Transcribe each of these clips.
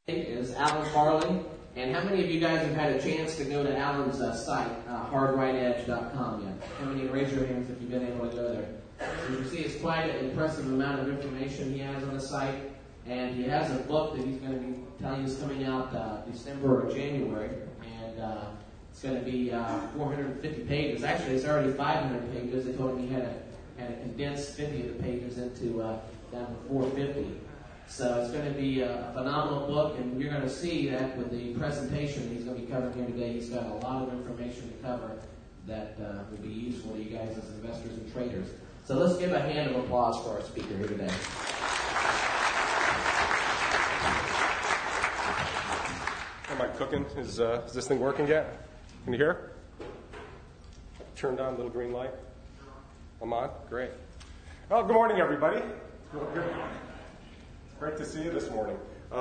Is Alan Farley. And how many of you guys have had a chance to go to Alan's site, hardrightedge.com yet? How many, raise your hands if you've been able to go there. So you can see it's quite an impressive amount of information he has on the site. And he has a book that he's going to be telling you is coming out December or January. And it's going to be 450 pages. Actually, it's already 500 pages. They told him he had to condense 50 of the pages into down to 450. So it's going to be a phenomenal book, and you're going to see that with the presentation he's going to be covering here today. He's got a lot of information to cover that will be useful to you guys as investors and traders. So let's give a hand of applause for our speaker here today. Am I cooking? Is this thing working yet? Can you hear? Turned on, little green light. I'm on? Great. Well, good morning, everybody. Good. Great to see you this morning.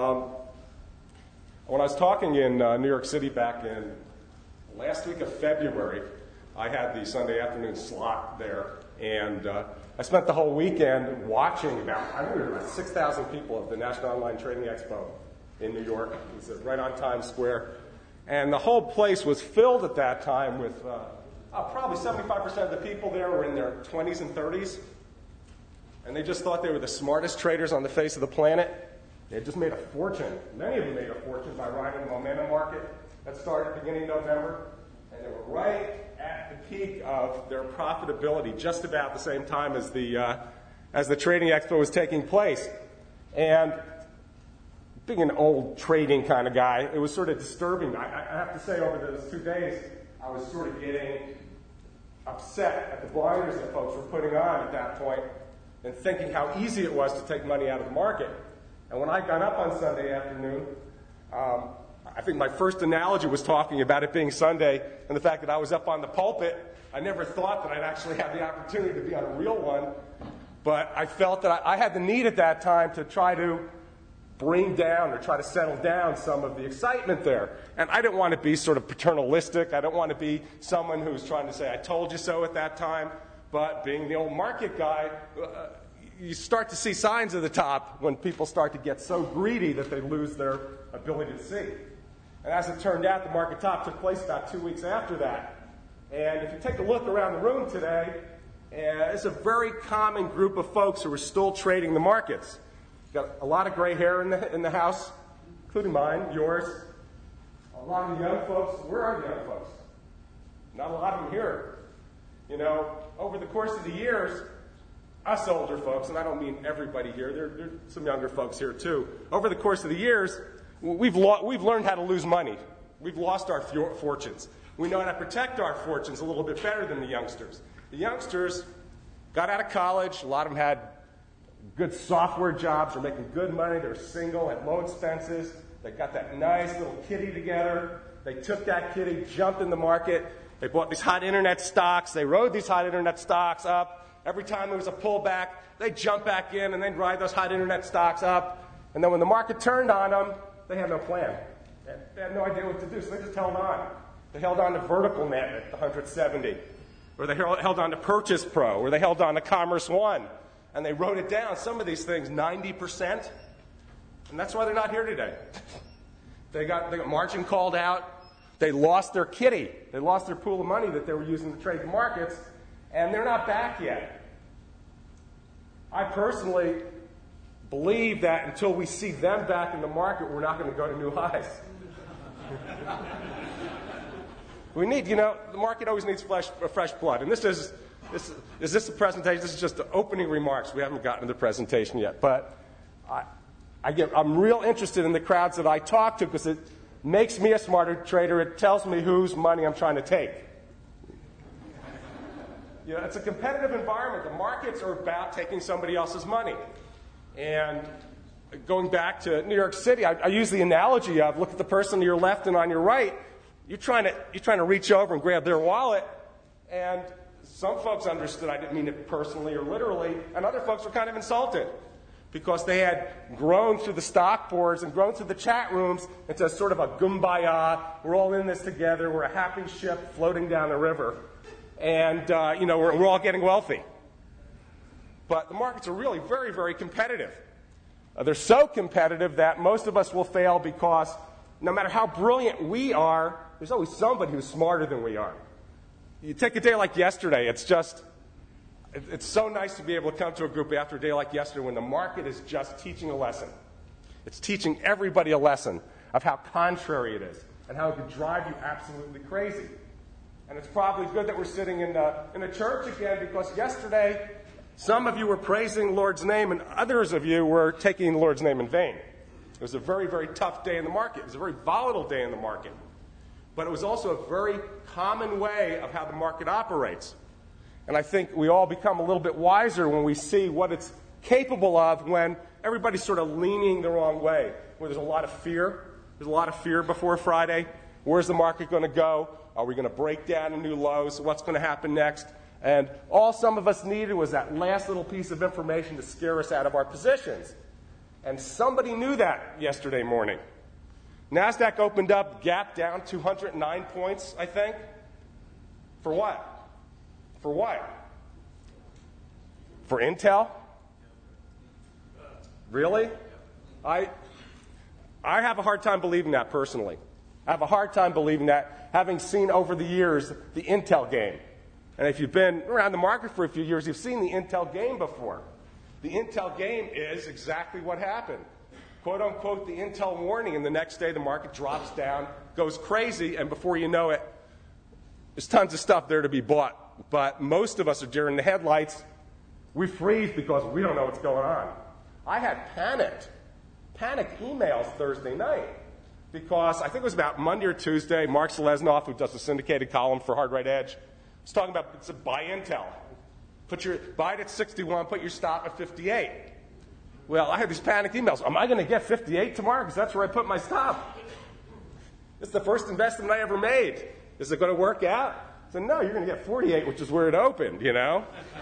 When I was talking in New York City back in last week of February, I had the Sunday afternoon slot there, and I spent the whole weekend watching about 6,000 people at the National Online Trading Expo in New York. It was right on Times Square, and the whole place was filled at that time with probably 75% of the people there were in their 20s and 30s. And they just thought they were the smartest traders on the face of the planet. They had just made a fortune. Many of them made a fortune by riding the momentum market that started beginning of November. And they were right at the peak of their profitability, just about the same time as the trading expo was taking place. And being an old trading kind of guy, it was sort of disturbing. I have to say, over those 2 days, I was sort of getting upset at the blinders that folks were putting on at that point, and thinking how easy it was to take money out of the market. And when I got up on Sunday afternoon, I think my first analogy was talking about it being Sunday and the fact that I was up on the pulpit. I never thought that I'd actually have the opportunity to be on a real one, but I felt that I had the need at that time to try to bring down or try to settle down some of the excitement there. And I didn't want to be sort of paternalistic. I don't want to be someone who's trying to say, I told you so at that time. But being the old market guy, you start to see signs at the top when people start to get so greedy that they lose their ability to see. And as it turned out, the market top took place about 2 weeks after that. And if you take a look around the room today, it's a very common group of folks who are still trading the markets. Got a lot of gray hair in the house, including mine, yours. A lot of young folks. Where are the young folks? Not a lot of them here. You know, over the course of the years, us older folks, and I don't mean everybody here, there are some younger folks here too. Over the course of the years, we've learned how to lose money. We've lost our fortunes. We know how to protect our fortunes a little bit better than the youngsters. The youngsters got out of college. A lot of them had good software jobs. They're making good money. They're single, had low expenses. They got that nice little kitty together. They took that kitty, jumped in the market. They bought these hot internet stocks. They rode these hot internet stocks up. Every time there was a pullback, they'd jump back in and they'd ride those hot internet stocks up. And then when the market turned on them, they had no plan. They had no idea what to do, so they just held on. They held on to Vertical Net at 170. Or they held on to Purchase Pro. Or they held on to Commerce One. And they wrote it down, some of these things, 90%. And that's why they're not here today. They got margin called out. They lost their kitty. They lost their pool of money that they were using to trade the markets, and they're not back yet. I personally believe that until we see them back in the market, we're not going to go to new highs. We need, the market always needs fresh blood. And is this a presentation? This is just the opening remarks. We haven't gotten to the presentation yet. But I'm real interested in the crowds that I talk to because it makes me a smarter trader. It tells me whose money I'm trying to take. It's a competitive environment. The markets are about taking somebody else's money. And going back to New York City, I use the analogy of look at the person to your left and on your right. You're trying to reach over and grab their wallet. And some folks understood I didn't mean it personally or literally. And other folks were kind of insulted. Because they had grown through the stock boards and grown through the chat rooms into sort of a kumbaya. We're all in this together. We're a happy ship floating down the river. And, we're all getting wealthy. But the markets are really very, very competitive. They're so competitive that most of us will fail because no matter how brilliant we are, there's always somebody who's smarter than we are. You take a day like yesterday, it's so nice to be able to come to a group after a day like yesterday when the market is just teaching a lesson. It's teaching everybody a lesson of how contrary it is and how it can drive you absolutely crazy. And it's probably good that we're sitting in a church again because yesterday some of you were praising the Lord's name and others of you were taking the Lord's name in vain. It was a very, very tough day in the market. It was a very volatile day in the market. But it was also a very common way of how the market operates. And I think we all become a little bit wiser when we see what it's capable of when everybody's sort of leaning the wrong way, where there's a lot of fear. There's a lot of fear before Friday. Where's the market going to go? Are we going to break down to new lows? What's going to happen next? And all some of us needed was that last little piece of information to scare us out of our positions. And somebody knew that yesterday morning. NASDAQ opened up, gap down 209 points, I think. For what? For what? For Intel? Really? I have a hard time believing that personally. I have a hard time believing that, having seen over the years the Intel game. And if you've been around the market for a few years, you've seen the Intel game before. The Intel game is exactly what happened. Quote unquote, the Intel warning, and the next day the market drops down, goes crazy, and before you know it, there's tons of stuff there to be bought. But most of us are deer in the headlights. We freeze because we don't know what's going on. I had panicked emails Thursday night because I think it was about Monday or Tuesday, Mark Selesnoff, who does the syndicated column for Hard Right Edge, was talking about buy Intel. Buy it at 61, put your stop at 58. Well, I had these panicked emails. Am I going to get 58 tomorrow? Because that's where I put my stop. It's the first investment I ever made. Is it going to work out? I said, no, you're going to get 48, which is where it opened, you know?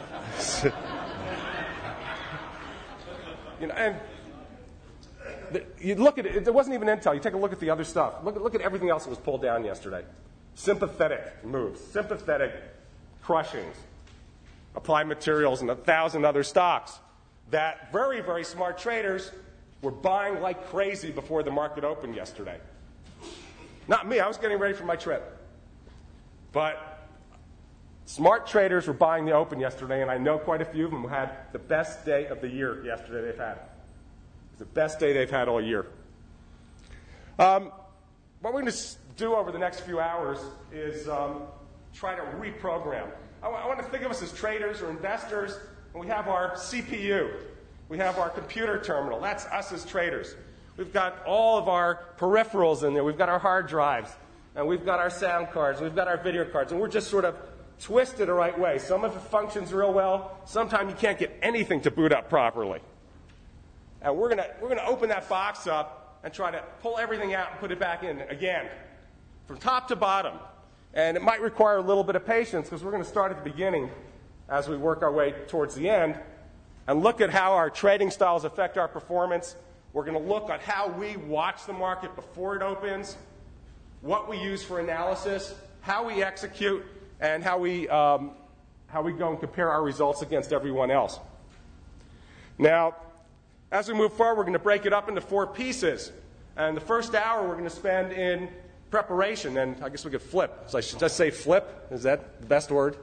And you look at it, it wasn't even Intel. You take a look at the other stuff. Look at everything else that was pulled down yesterday. Sympathetic moves, sympathetic crushings, Applied Materials, and 1,000 other stocks that very, very smart traders were buying like crazy before the market opened yesterday. Not me. I was getting ready for my trip. But smart traders were buying the open yesterday, and I know quite a few of them who had the best day of the year yesterday they've had. It's the best day they've had all year. What we're going to do over the next few hours is try to reprogram. I want to think of us as traders or investors, and we have our CPU. We have our computer terminal. That's us as traders. We've got all of our peripherals in there. We've got our hard drives, and we've got our sound cards, we've got our video cards, and we're just sort of twisted the right way. Some of it functions real well. Sometimes you can't get anything to boot up properly. And we're gonna open that box up and try to pull everything out and put it back in again, from top to bottom. And it might require a little bit of patience because we're going to start at the beginning as we work our way towards the end and look at how our trading styles affect our performance. We're going to look at how we watch the market before it opens, what we use for analysis, how we execute, and how we go and compare our results against everyone else. Now, as we move forward, we're going to break it up into 4 pieces. And the first hour we're going to spend in preparation, and I guess we could flip. So I should just say flip. Is that the best word?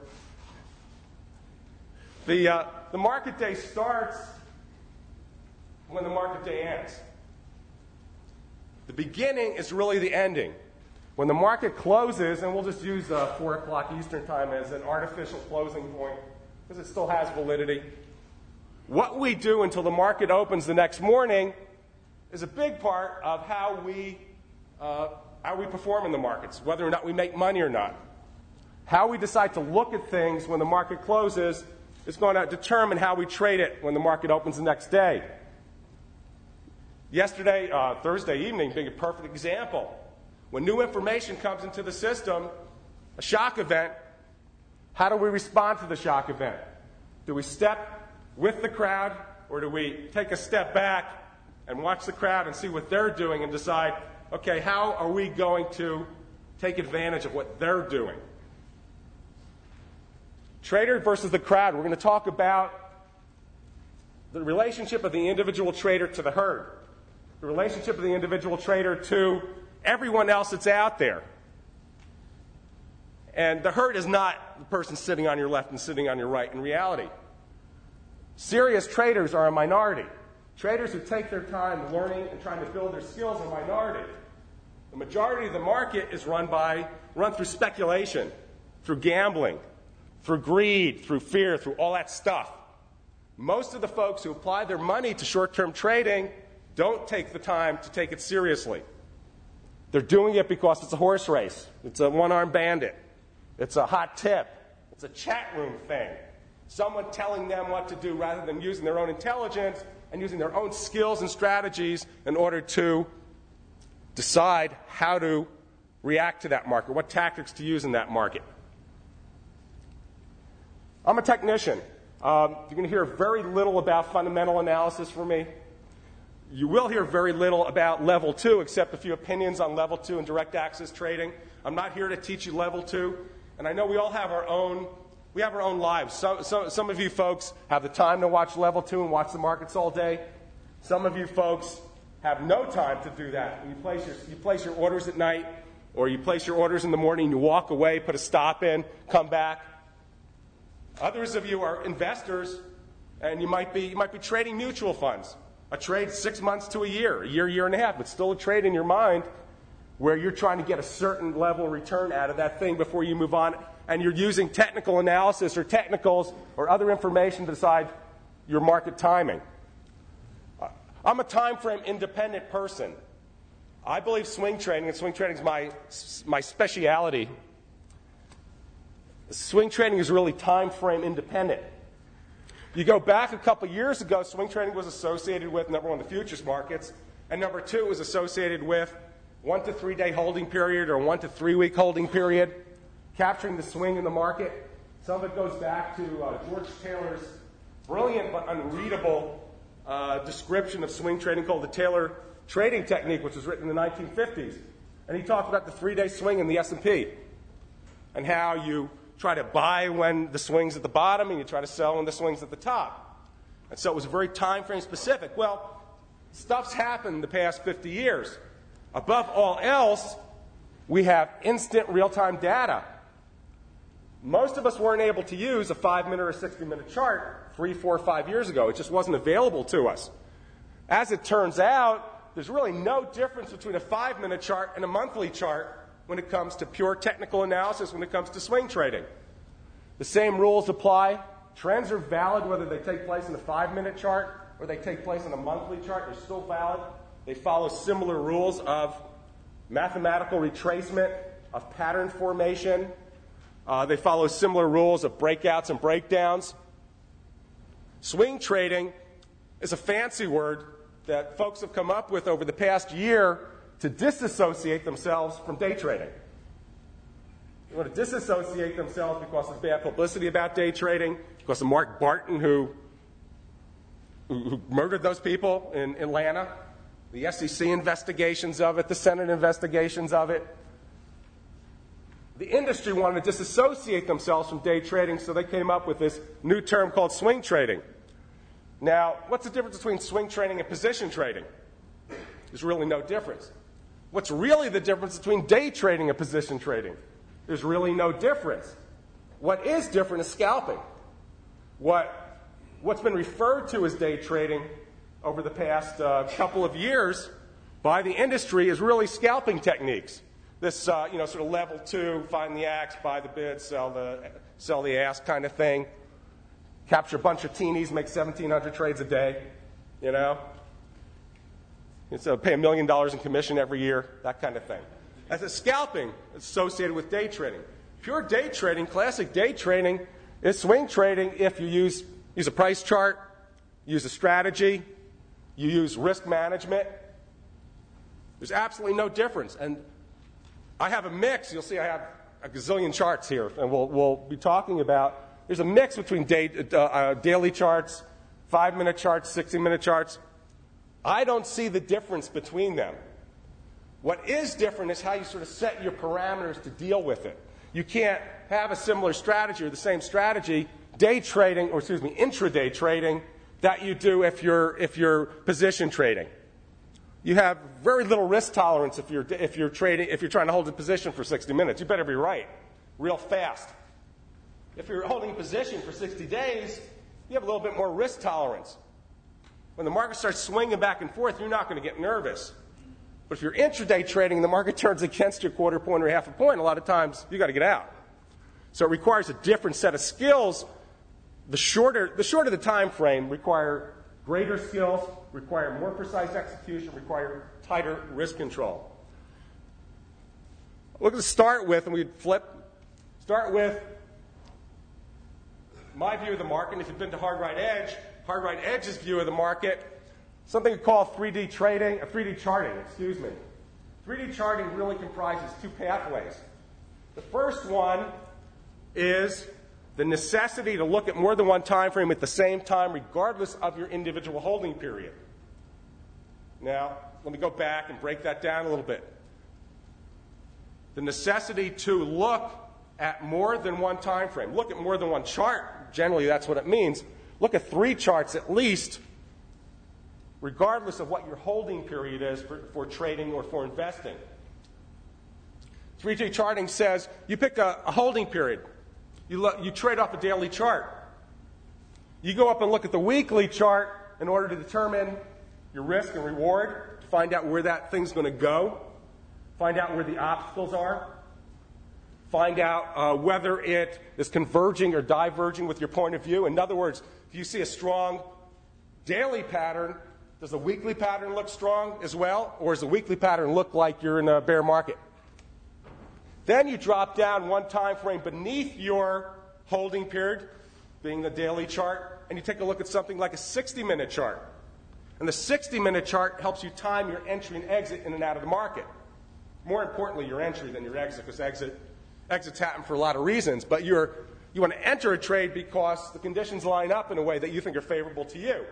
The market day starts when the market day ends. The beginning is really the ending. When the market closes, and we'll just use 4 o'clock Eastern time as an artificial closing point because it still has validity. What we do until the market opens the next morning is a big part of how we perform in the markets, whether or not we make money or not. How we decide to look at things when the market closes is going to determine how we trade it when the market opens the next day. Yesterday, Thursday evening, being a perfect example. When new information comes into the system, a shock event, how do we respond to the shock event? Do we step with the crowd, or do we take a step back and watch the crowd and see what they're doing and decide, okay, how are we going to take advantage of what they're doing? Trader versus the crowd. We're going to talk about The relationship of the individual trader to the herd. The relationship of the individual trader to everyone else that's out there. And the herd is not the person sitting on your left and sitting on your right in reality. Serious traders are a minority. Traders who take their time learning and trying to build their skills are a minority. The majority of the market is run through speculation, through gambling, through greed, through fear, through all that stuff. Most of the folks who apply their money to short-term trading don't take the time to take it seriously. They're doing it because it's a horse race. It's a one-armed bandit. It's a hot tip. It's a chat room thing. Someone telling them what to do rather than using their own intelligence and using their own skills and strategies in order to decide how to react to that market, what tactics to use in that market. I'm a technician. You're going to hear very little about fundamental analysis from me. You will hear very little about level 2, except a few opinions on level 2 and direct access trading. I'm not here to teach you level 2. And I know we all have our own lives. Some of you folks have the time to watch level 2 and watch the markets all day. Some of you folks have no time to do that. You place your orders at night, or you place your orders in the morning, you walk away, put a stop in, come back. Others of you are investors, and you might be trading mutual funds. A trade 6 months to a year, year and a half, but still a trade in your mind where you're trying to get a certain level of return out of that thing before you move on, and you're using technical analysis or technicals or other information to decide your market timing. I'm a time frame independent person. I believe swing trading, and swing trading is my speciality. Swing trading is really time frame independent. You go back a couple years ago, swing trading was associated with, number one, the futures markets, and number two, it was associated with 1 to 3 day holding period or 1 to 3 week holding period, capturing the swing in the market. Some of it goes back to George Taylor's brilliant but unreadable description of swing trading called the Taylor trading technique, which was written in the 1950s. And he talked about the 3-day swing in the S&P and how you try to buy when the swing's at the bottom and you try to sell when the swing's at the top. And so it was very time frame specific. Well, stuff's happened in the past 50 years. Above all else, we have instant real-time data. Most of us weren't able to use a 5-minute or 60-minute chart 3, 4, 5 years ago. It just wasn't available to us. As it turns out, there's really no difference between a 5-minute chart and a monthly chart when it comes to pure technical analysis, when it comes to swing trading. The same rules apply. Trends are valid whether they take place in a 5-minute chart or they take place in a monthly chart. They're still valid. They follow similar rules of mathematical retracement, of pattern formation. They follow similar rules of breakouts and breakdowns. Swing trading is a fancy word that folks have come up with over the past year to disassociate themselves from day trading. They want to disassociate themselves because of bad publicity about day trading, because of Mark Barton, who murdered those people in Atlanta, the SEC investigations of it, the Senate investigations of it. The industry wanted to disassociate themselves from day trading, so they came up with this new term called swing trading. Now, what's the difference between swing trading and position trading? There's really no difference. What's really the difference between day trading and position trading? There's really no difference. What is different is scalping. What's been referred to as day trading over the past couple of years by the industry is really scalping techniques. This sort of level 2, find the axe, buy the bid, sell the ass kind of thing. Capture a bunch of teenies, make 1,700 trades a day, you know. So pay $1 million in commission every year, that kind of thing. As a scalping, it's associated with day trading. Pure day trading, classic day trading, is swing trading if you use a price chart, use a strategy, you use risk management. There's absolutely no difference. And I have a mix. You'll see I have a gazillion charts here, and we'll be talking about. There's a mix between daily charts, 5-minute charts, 60-minute charts. I don't see the difference between them. What is different is how you sort of set your parameters to deal with it. You can't have a similar strategy or the same strategy intraday trading that you do if you're position trading. You have very little risk tolerance if you're trying to hold a position for 60 minutes. You better be right, real fast. If you're holding a position for 60 days, you have a little bit more risk tolerance. When the market starts swinging back and forth, you're not going to get nervous. But if you're intraday trading and the market turns against you a quarter point or half a point, a lot of times you got to get out. So it requires a different set of skills. The shorter the time frame require greater skills, require more precise execution, require tighter risk control. We're going to start with, and we start with my view of the market. If you've been to Hard Right Edge's view of the market, something we call 3D charting, 3D charting really comprises two pathways. The first one is the necessity to look at more than one time frame at the same time, regardless of your individual holding period. Now, let me go back and break that down a little bit. The necessity to look at more than one time frame, look at more than one chart. Generally, that's what it means. Look at 3 charts at least, regardless of what your holding period is for trading or for investing. 3D charting says you pick a holding period. You trade off a daily chart. You go up and look at the weekly chart in order to determine your risk and reward, to find out where that thing's going to go, find out where the obstacles are, find out whether it is converging or diverging with your point of view. In other words, if you see a strong daily pattern, does the weekly pattern look strong as well, or does the weekly pattern look like you're in a bear market? Then you drop down one time frame beneath your holding period, being the daily chart, and you take a look at something like a 60-minute chart. And the 60-minute chart helps you time your entry and exit in and out of the market. More importantly, your entry than your exit, because exits happen for a lot of reasons. But you want to enter a trade because the conditions line up in a way that you think are favorable to you.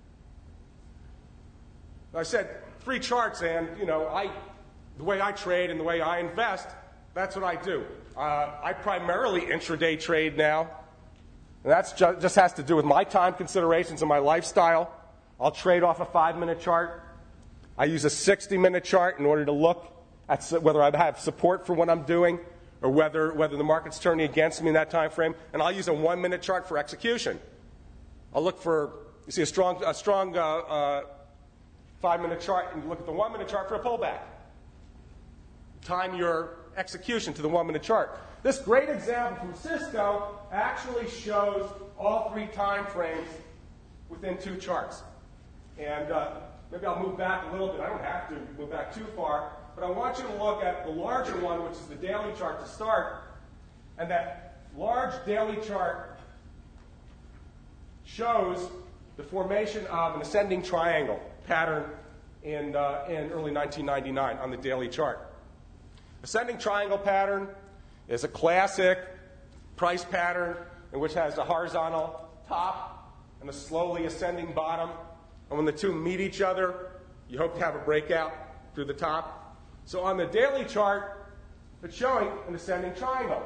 I said 3 charts, and the way I trade and the way I invest, that's what I do. I primarily intraday trade now. And that just has to do with my time considerations and my lifestyle. I'll trade off a 5-minute chart. I use a 60-minute chart in order to look at whether I have support for what I'm doing or whether the market's turning against me in that time frame. And I'll use a 1-minute chart for execution. I'll look for, you see a strong 5-minute chart, and you look at the 1-minute chart for a pullback. Time your execution to the 1-minute chart. This great example from Cisco actually shows all 3 time frames within 2 charts. And maybe I'll move back a little bit. I don't have to move back too far, but I want you to look at the larger one, which is the daily chart to start. And that large daily chart shows the formation of an ascending triangle pattern in early 1999 on the daily chart. Ascending triangle pattern is a classic price pattern in which has a horizontal top and a slowly ascending bottom. And when the two meet each other, you hope to have a breakout through the top. So on the daily chart, it's showing an ascending triangle.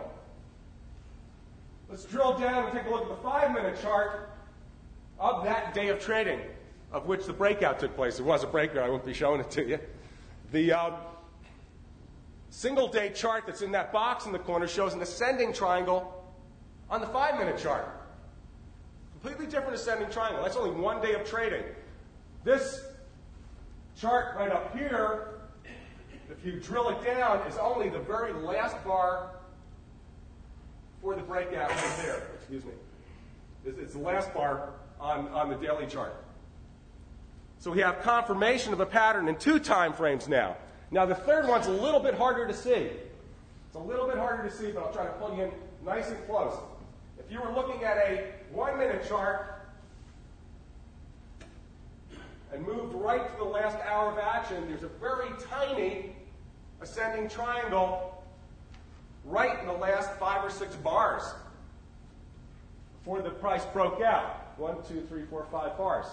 Let's drill down and take a look at the 5-minute chart of that day of trading, of which the breakout took place. There was a breakout. I won't be showing it to you. The single day chart that's in that box in the corner shows an ascending triangle on the 5-minute chart. Completely different ascending triangle. That's only 1 day of trading. This chart right up here, if you drill it down, is only the very last bar for the breakout right there. Excuse me. It's the last bar on the daily chart. So we have confirmation of a pattern in 2 time frames now. Now the third one's a little bit harder to see. It's a little bit harder to see, but I'll try to pull you in nice and close. If you were looking at a 1-minute chart and moved right to the last hour of action, there's a very tiny ascending triangle right in the last 5 or 6 bars before the price broke out. 1, 2, 3, 4, 5 bars.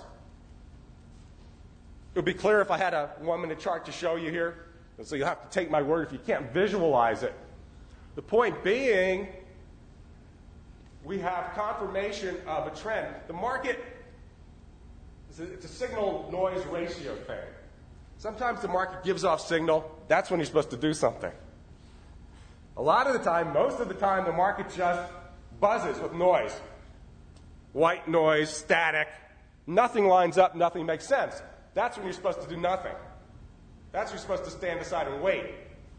It would be clear if I had a 1-minute chart to show you here. And so you'll have to take my word if you can't visualize it. The point being, we have confirmation of a trend. The market It's a signal-noise ratio thing. Sometimes the market gives off signal. That's when you're supposed to do something. A lot of the time, most of the time, the market just buzzes with noise. White noise, static. Nothing lines up, nothing makes sense. That's when you're supposed to do nothing. That's when you're supposed to stand aside and wait.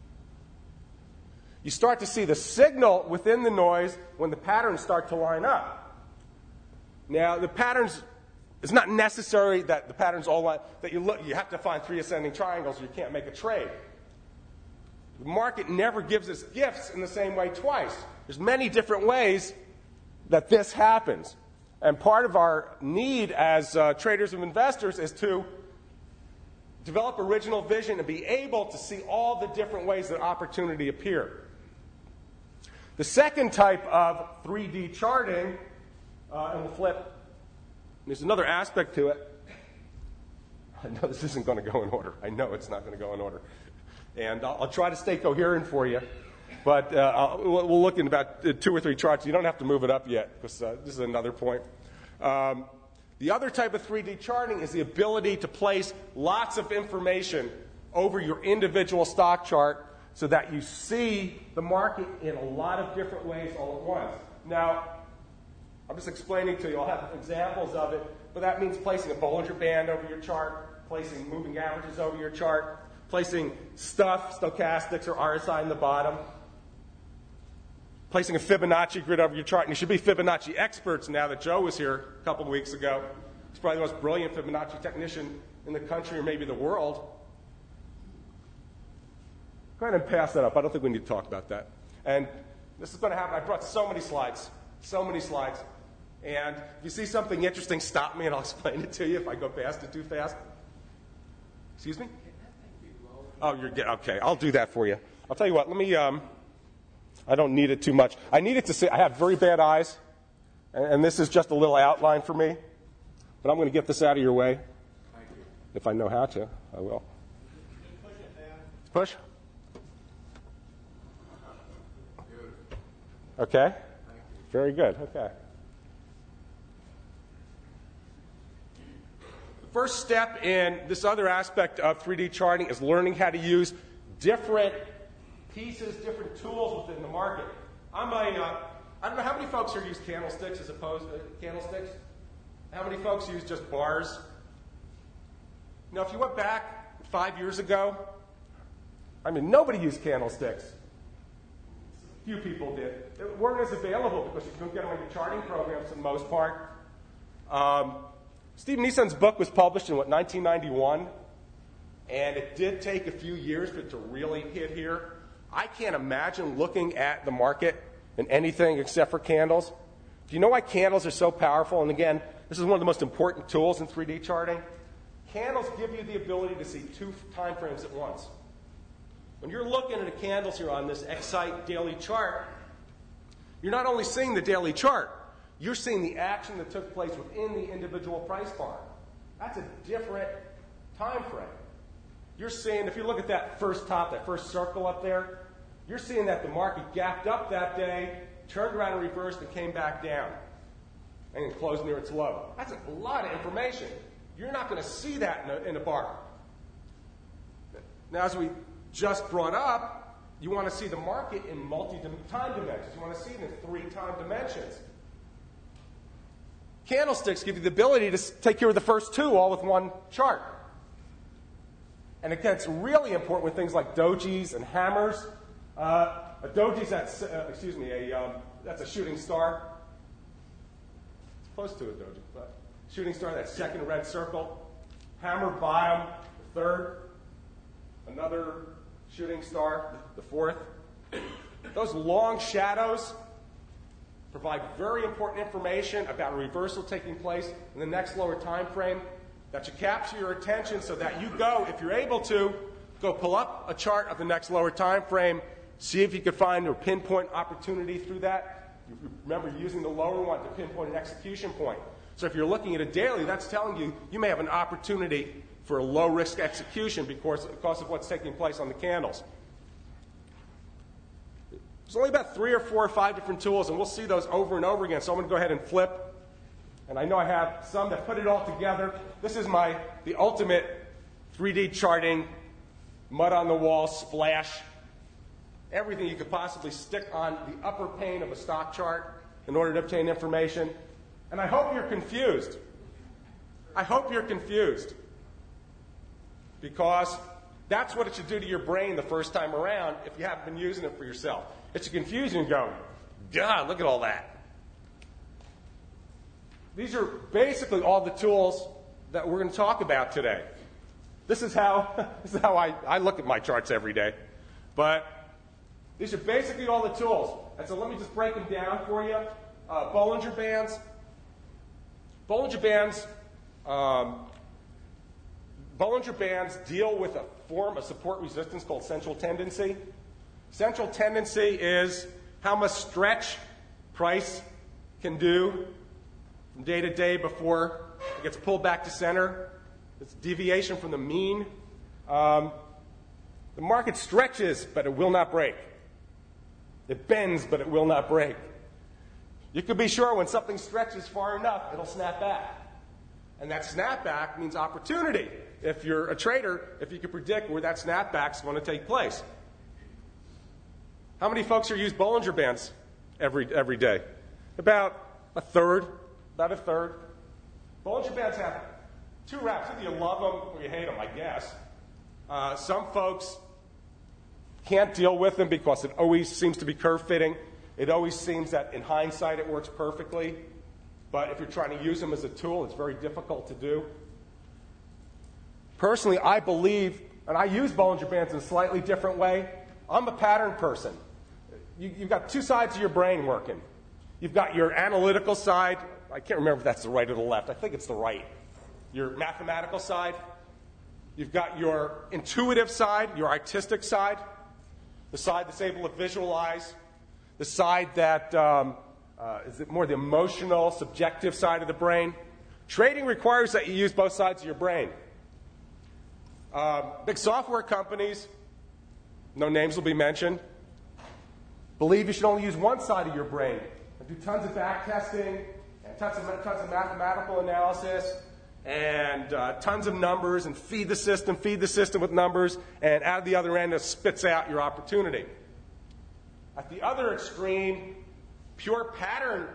You start to see the signal within the noise when the patterns start to line up. Now, the patterns, it's not necessary that the patterns all line, that you have to find 3 ascending triangles or you can't make a trade. The market never gives us gifts in the same way twice. There's many different ways that this happens. And part of our need as traders and investors is to develop original vision and be able to see all the different ways that opportunity appear. The second type of 3D charting, and we'll flip, there's another aspect to it. I know this isn't going to go in order. I know it's not going to go in order. And I'll try to stay coherent for you. But we'll look in about 2 or 3 charts. You don't have to move it up yet, because this is another point. The other type of 3D charting is the ability to place lots of information over your individual stock chart so that you see the market in a lot of different ways all at once. Now, I'm just explaining to you. I'll have examples of it, but that means placing a Bollinger Band over your chart, placing moving averages over your chart, placing stuff, stochastics or RSI in the bottom, placing a Fibonacci grid over your chart. And you should be Fibonacci experts now that Joe was here a couple of weeks ago. He's probably the most brilliant Fibonacci technician in the country or maybe the world. Go ahead and pass that up. I don't think we need to talk about that. And this is going to happen. I brought so many slides. And if you see something interesting, stop me and I'll explain it to you if I go past it too fast. Excuse me? Oh, you're good. Okay, I'll do that for you. I'll tell you what, let me, I don't need it too much. I need it to see, I have very bad eyes, and this is just a little outline for me. But I'm going to get this out of your way. If I know how to, I will. Push it down. Push? Okay. Very good. Okay. The first step in this other aspect of 3D charting is learning how to use different pieces, different tools within the market. I don't know how many folks here use candlesticks as opposed to candlesticks. How many folks use just bars? Now, if you went back 5 years ago, I mean, nobody used candlesticks. Few people did. They weren't as available because you couldn't get them on your charting programs for the most part. Steve Nissan's book was published in, 1991? And it did take a few years for it to really hit here. I can't imagine looking at the market in anything except for candles. Do you know why candles are so powerful? And again, this is one of the most important tools in 3D charting. Candles give you the ability to see 2 time frames at once. When you're looking at the candles here on this Excite daily chart, you're not only seeing the daily chart, you're seeing the action that took place within the individual price bar. That's a different time frame. You're seeing, if you look at that first top, that first circle up there, you're seeing that the market gapped up that day, turned around and reversed and came back down and closed near its low. That's a lot of information. You're not going to see that in a bar. Now, as we just brought up, you want to see the market in multi-time dimensions. You want to see it in 3 time dimensions. Candlesticks give you the ability to take care of the first 2 all with one chart. And it gets really important with things like dojis and hammers. A doji's that's a shooting star. It's close to a doji, but shooting star, that second red circle. Hammer bottom, the third. Another shooting star, the fourth. Those long shadows provide very important information about a reversal taking place in the next lower time frame that should capture your attention so that you go, if you're able to, go pull up a chart of the next lower time frame, see if you can find or pinpoint opportunity through that. You remember using the lower one to pinpoint an execution point. So if you're looking at a daily, that's telling you you may have an opportunity for a low-risk execution because of what's taking place on the candles. There's only about 3 or 4 or 5 different tools, and we'll see those over and over again. So I'm going to go ahead and flip. And I know I have some that put it all together. This is the ultimate 3D charting, mud on the wall, splash, everything you could possibly stick on the upper pane of a stock chart in order to obtain information. And I hope you're confused. I hope you're confused. Because that's what it should do to your brain the first time around if you haven't been using it for yourself. It should confuse you and go, God, look at all that. These are basically all the tools that we're going to talk about today. This is how I look at my charts every day. But these are basically all the tools. And so let me just break them down for you. Bollinger Bands. Bollinger Bands deal with a form of support resistance called central tendency. Central tendency is how much stretch price can do from day to day before it gets pulled back to center. It's deviation from the mean. The market stretches, but it will not break. It bends, but it will not break. You can be sure when something stretches far enough, it'll snap back. And that snapback means opportunity. If you're a trader, if you can predict where that snapback's going to take place. How many folks here use Bollinger Bands every day? About a third. Bollinger Bands have two wraps. Either you love them or you hate them, I guess. Some folks can't deal with them because it always seems to be curve fitting. It always seems that in hindsight it works perfectly. But if you're trying to use them as a tool, it's very difficult to do. Personally, I believe, and I use Bollinger Bands in a slightly different way. I'm a pattern person. You've got two sides of your brain working. You've got your analytical side. I can't remember if that's the right or the left. I think it's the right. Your mathematical side. You've got your intuitive side, your artistic side, the side that's able to visualize, the side that is it more the emotional, subjective side of the brain. Trading requires that you use both sides of your brain. Big software companies, no names will be mentioned, believe you should only use one side of your brain and do tons of back testing and tons of mathematical analysis and tons of numbers and feed the system with numbers, and out of the other end it spits out your opportunity. At the other extreme, pure pattern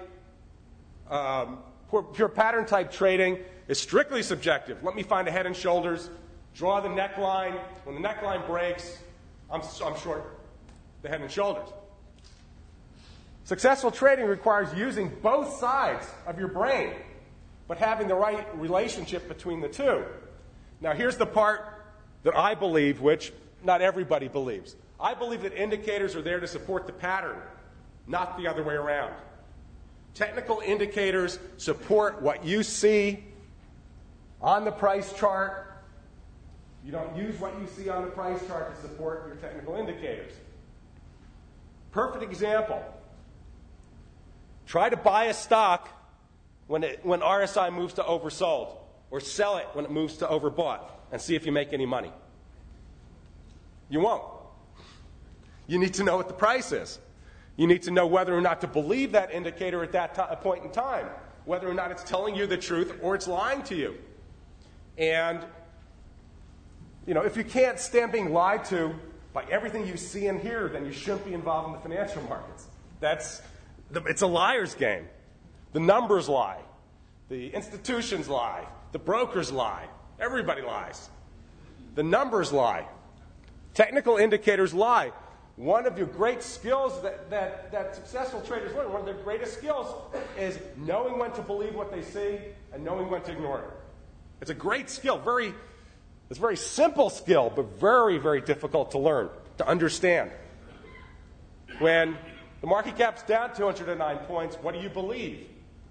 type trading is strictly subjective. Let me find a head and shoulders, draw the neckline. When the neckline breaks, I'm short the head and shoulders. Successful trading requires using both sides of your brain, but having the right relationship between the two. Now, here's the part that I believe, which not everybody believes. I believe that indicators are there to support the pattern, not the other way around. Technical indicators support what you see on the price chart. You don't use what you see on the price chart to support your technical indicators. Perfect example. Try to buy a stock when RSI moves to oversold, or sell it when it moves to overbought, and see if you make any money. You won't. You need to know what the price is. You need to know whether or not to believe that indicator at that point in time, whether or not it's telling you the truth or it's lying to you. And, if you can't stand being lied to by everything you see and hear, then you shouldn't be involved in the financial markets. It's a liar's game. The numbers lie. The institutions lie. The brokers lie. Everybody lies. The numbers lie. Technical indicators lie. One of your great skills that successful traders learn, one of their greatest skills, is knowing when to believe what they see and knowing when to ignore it. It's a great skill. It's a very simple skill, but very, very difficult to learn, to understand. When the market cap's down 209 points, what do you believe?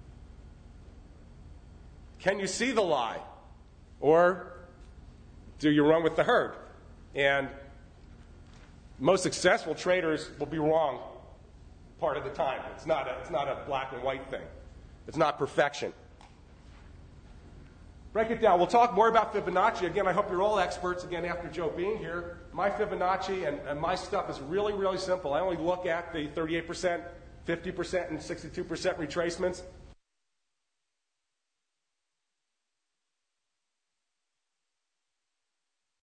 Can you see the lie? Or do you run with the herd? And most successful traders will be wrong part of the time. It's not a black and white thing. It's not perfection. Break it down. We'll talk more about Fibonacci. Again, I hope you're all experts, again, after Joe being here. My Fibonacci and my stuff is really, really simple. I only look at the 38%, 50%, and 62% retracements.